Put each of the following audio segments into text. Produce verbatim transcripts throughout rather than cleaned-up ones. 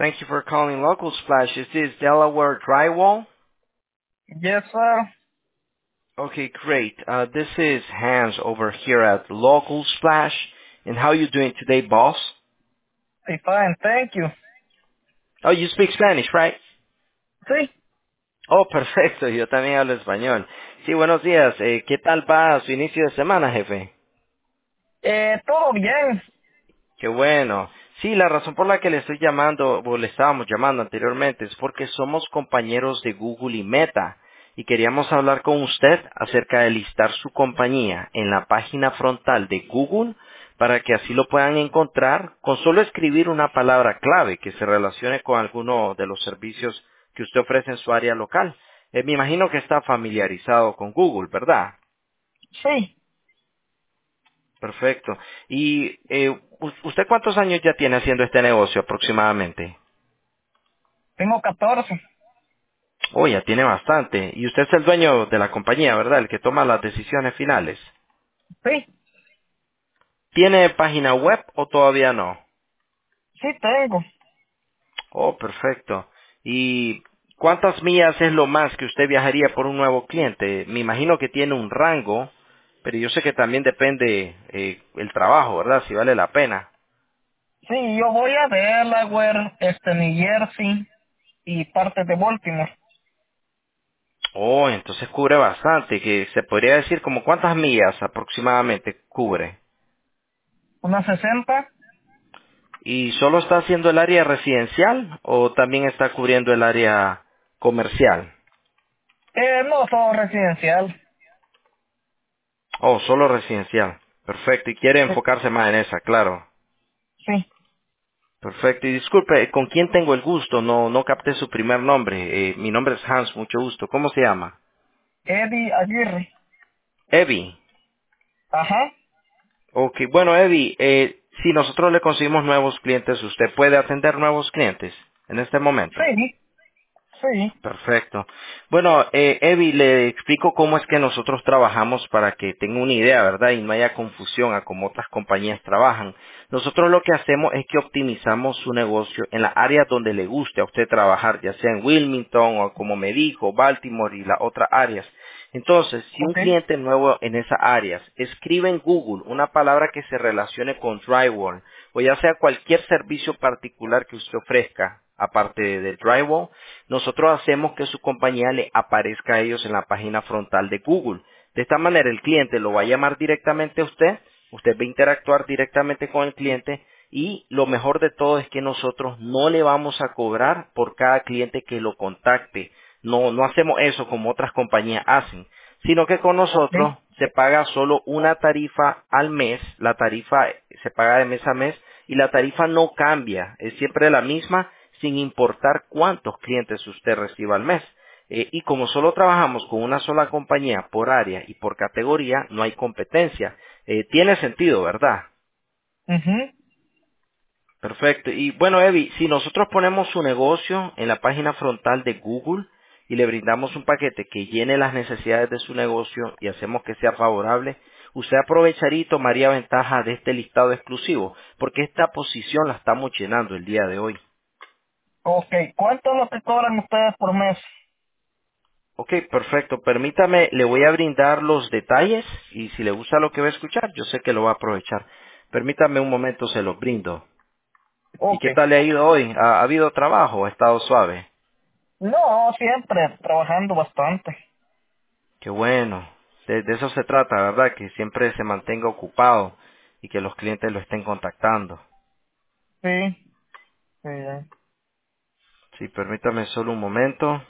Thank you for calling Local Splash. Is this Delaware Drywall? Yes, sir. Okay, great. Uh, this is Hans over here at Local Splash. And how you doing today, boss? Sí, fine, thank you. Oh, you speak Spanish, right? Sí, Oh, perfecto. Yo también hablo español. Sí, buenos días. Eh, ¿Qué tal va su inicio de semana, jefe? eh, todo bien. Qué bueno. Sí, la razón por la que le estoy llamando, o le estábamos llamando anteriormente, es porque somos compañeros de Google y Meta y queríamos hablar con usted acerca de listar su compañía en la página frontal de Google para que así lo puedan encontrar con solo escribir una palabra clave que se relacione con alguno de los servicios que usted ofrece en su área local. Eh, me imagino que está familiarizado con Google, ¿verdad? Sí, Perfecto. ¿Y eh, u- usted cuántos años ya tiene haciendo este negocio aproximadamente? tengo catorce. Oh, ya tiene bastante. Y usted es el dueño de la compañía, ¿verdad? El que toma las decisiones finales. Sí, ¿Tiene página web o todavía no? sí tengo. Oh, perfecto. ¿Y cuántas millas es lo más que usted viajaría por un nuevo cliente? Me imagino que tiene un rango, pero yo sé que también depende eh, el trabajo, ¿verdad? Si vale la pena. Sí, yo voy a Delaware, este, New Jersey y parte de Baltimore. Oh, entonces cubre bastante, que se podría decir como cuántas millas aproximadamente cubre. Una sesenta. ¿Y solo está haciendo el área residencial o también está cubriendo el área comercial? Eh, no, todo residencial. Oh, solo residencial. Perfecto. Y quiere Sí, enfocarse más en esa, claro. sí. Perfecto. Y disculpe, ¿con quién tengo el gusto? No, no capté su primer nombre. Eh, mi nombre es Hans, mucho gusto. ¿Cómo se llama? Eddie Aguirre. Evi. Ajá. Ok, bueno, Evi, eh, si nosotros le conseguimos nuevos clientes, ¿usted puede atender nuevos clientes en este momento? Sí, sí. Perfecto. Bueno, eh, Evi, le explico cómo es que nosotros trabajamos para que tenga una idea, ¿verdad? Y no haya confusión a cómo otras compañías trabajan. Nosotros lo que hacemos es que optimizamos su negocio en las áreas donde le guste a usted trabajar, ya sea en Wilmington o como me dijo, Baltimore y las otras áreas. Entonces, si un Ok, cliente nuevo en esas áreas escribe en Google una palabra que se relacione con drywall o ya sea cualquier servicio particular que usted ofrezca, aparte de drywall, nosotros hacemos que su compañía le aparezca a ellos en la página frontal de Google. De esta manera el cliente lo va a llamar directamente a usted, usted va a interactuar directamente con el cliente y lo mejor de todo es que nosotros no le vamos a cobrar por cada cliente que lo contacte. No, no hacemos eso como otras compañías hacen, sino que con ok, nosotros se paga solo una tarifa al mes, la tarifa se paga de mes a mes y la tarifa no cambia, es siempre la misma sin importar cuántos clientes usted reciba al mes. Eh, y como solo trabajamos con una sola compañía por área y por categoría, no hay competencia. Eh, tiene sentido, ¿verdad? mhm, Perfecto. Y bueno, Evi, si nosotros ponemos su negocio en la página frontal de Google y le brindamos un paquete que llene las necesidades de su negocio y hacemos que sea favorable, usted aprovecharía y tomaría ventaja de este listado exclusivo, porque esta posición la estamos llenando el día de hoy. Ok, ¿cuánto es lo que cobran ustedes por mes? Ok, perfecto. Permítame, le voy a brindar los detalles y si le gusta lo que va a escuchar, yo sé que lo va a aprovechar. Permítame un momento, se los brindo. ¿Y Ok. qué tal le ha ido hoy? ¿Ha, ha habido trabajo? ¿Ha estado suave? No, siempre trabajando bastante. Qué bueno. De, de eso se trata, ¿verdad? Que siempre se mantenga ocupado y que los clientes lo estén contactando. Sí, sí. Sí, permítame solo un momento.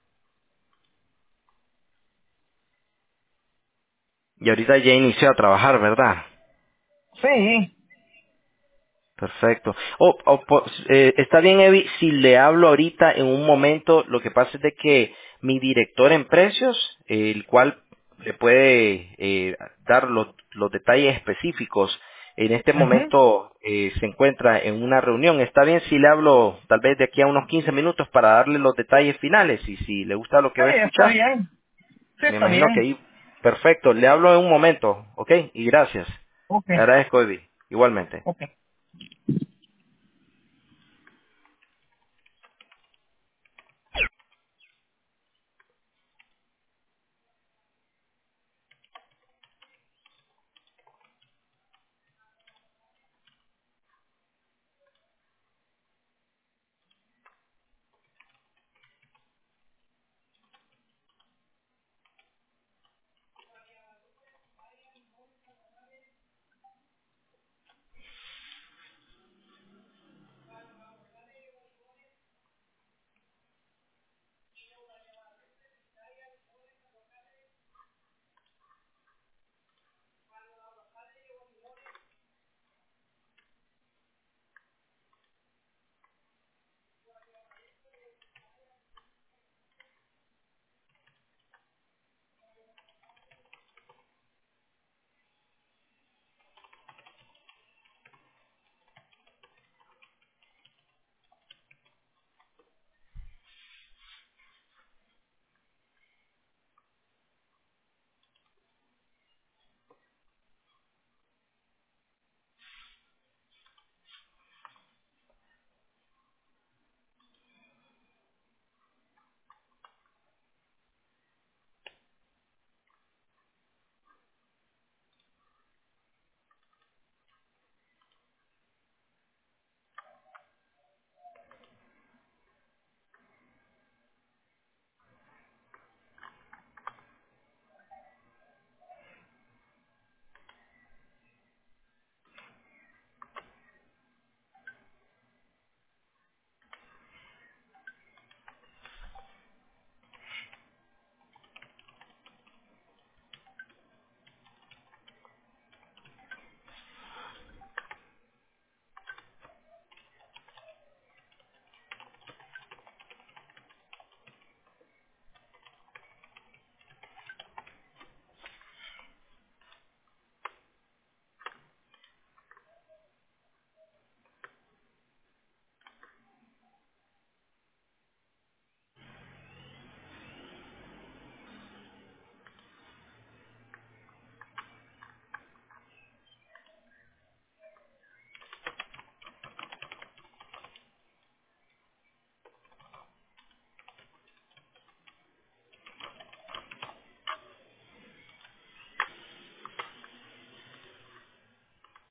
Y ahorita ya inició a trabajar, ¿verdad? Sí. Perfecto. Oh, oh, po- eh, está bien, Evi, si le hablo ahorita en un momento, lo que pasa es de que mi director en precios, eh, el cual le puede eh, dar los, los detalles específicos, en este Ujú. momento eh, se encuentra en una reunión. Está bien si le hablo tal vez de aquí a unos quince minutos para darle los detalles finales y si le gusta lo que Sí, va a está escuchar, bien. Sí, me está imagino que bien. ahí, perfecto, le hablo en un momento, ¿ok? Y gracias. Ok, Le agradezco, Evi, igualmente. ok.